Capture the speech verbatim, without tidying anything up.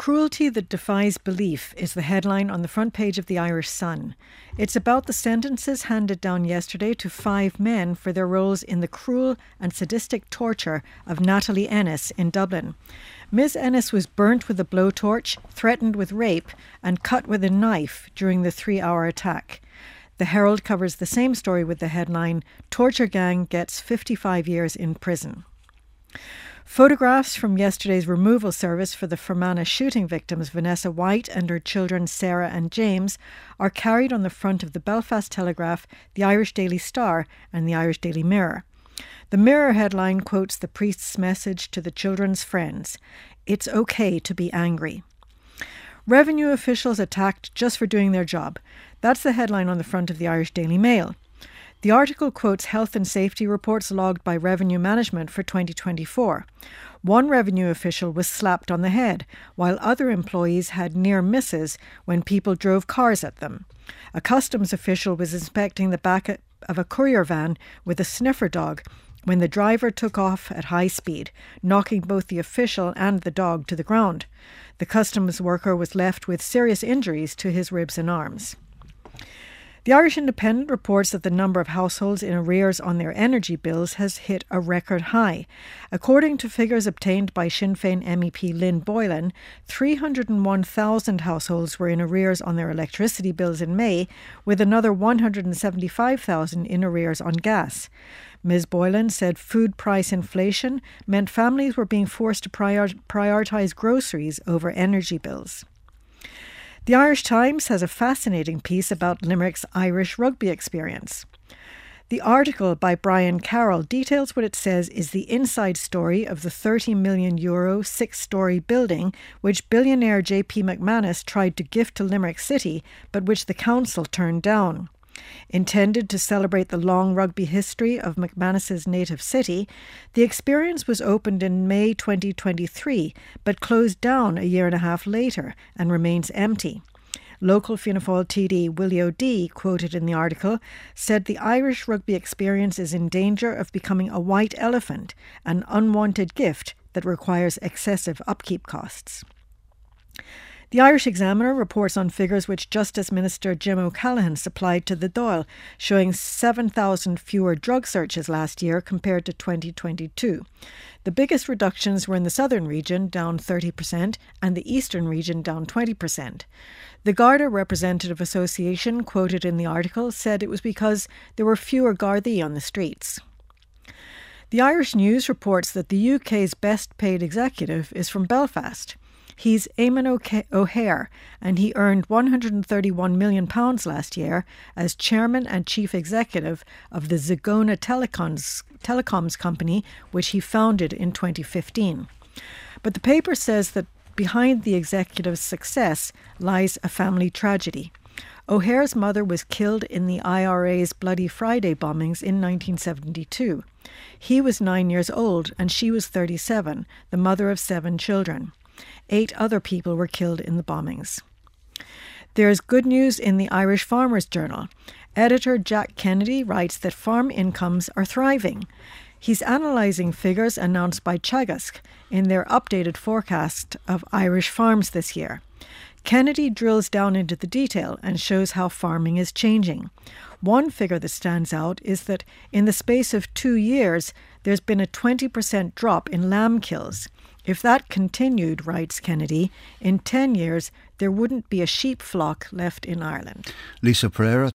Cruelty that defies belief is the headline on the front page of the Irish Sun. It's about the sentences handed down yesterday to five men for their roles in the cruel and sadistic torture of Natalie Ennis in Dublin. Miz Ennis was burnt with a blowtorch, threatened with rape, and cut with a knife during the three-hour attack. The Herald covers the same story with the headline, "Torture Gang Gets fifty-five Years in Prison." Photographs from yesterday's removal service for the Fermanagh shooting victims Vanessa White and her children Sarah and James are carried on the front of the Belfast Telegraph, the Irish Daily Star and the Irish Daily Mirror. The Mirror headline quotes the priest's message to the children's friends, "It's okay to be angry." Revenue officials attacked just for doing their job. That's the headline on the front of the Irish Daily Mail. The article quotes health and safety reports logged by Revenue Management for twenty twenty-four. One revenue official was slapped on the head, while other employees had near misses when people drove cars at them. A customs official was inspecting the back of a courier van with a sniffer dog when the driver took off at high speed, knocking both the official and the dog to the ground. The customs worker was left with serious injuries to his ribs and arms. The Irish Independent reports that the number of households in arrears on their energy bills has hit a record high. According to figures obtained by Sinn Féin M E P Lynn Boylan, three hundred one thousand households were in arrears on their electricity bills in May, with another one hundred seventy-five thousand in arrears on gas. Miz Boylan said food price inflation meant families were being forced to prior- prioritise groceries over energy bills. The Irish Times has a fascinating piece about Limerick's Irish rugby experience. The article by Brian Carroll details what it says is the inside story of the thirty million euro six-storey building which billionaire J P McManus tried to gift to Limerick City, but which the council turned down. Intended to celebrate the long rugby history of McManus's native city, the experience was opened in May twenty twenty-three, but closed down a year and a half later and remains empty. Local Fianna Fáil T D Willie O'Dea, quoted in the article, said the Irish rugby experience is in danger of becoming a white elephant, an unwanted gift that requires excessive upkeep costs. The Irish Examiner reports on figures which Justice Minister Jim O'Callaghan supplied to the Dáil, showing seven thousand fewer drug searches last year compared to twenty twenty-two. The biggest reductions were in the southern region, down thirty percent, and the eastern region, down twenty percent. The Garda Representative Association, quoted in the article, said it was because there were fewer Gardaí on the streets. The Irish News reports that the U K's best paid executive is from Belfast. He's Eamon O'Hare, and he earned one hundred thirty-one million pounds last year as chairman and chief executive of the Zagona Telecoms, Telecoms company, which he founded in twenty fifteen. But the paper says that behind the executive's success lies a family tragedy. O'Hare's mother was killed in the I R A's Bloody Friday bombings in nineteen seventy-two. He was nine years old and she was thirty-seven, the mother of seven children. Eight other people were killed in the bombings. There is good news in the Irish Farmers Journal. Editor Jack Kennedy writes that farm incomes are thriving. He's analysing figures announced by Teagasc in their updated forecast of Irish farms this year. Kennedy drills down into the detail and shows how farming is changing. One figure that stands out is that in the space of two years, there's been a twenty percent drop in lamb kills. If that continued, writes Kennedy, in ten years there wouldn't be a sheep flock left in Ireland. Lisa Pereira,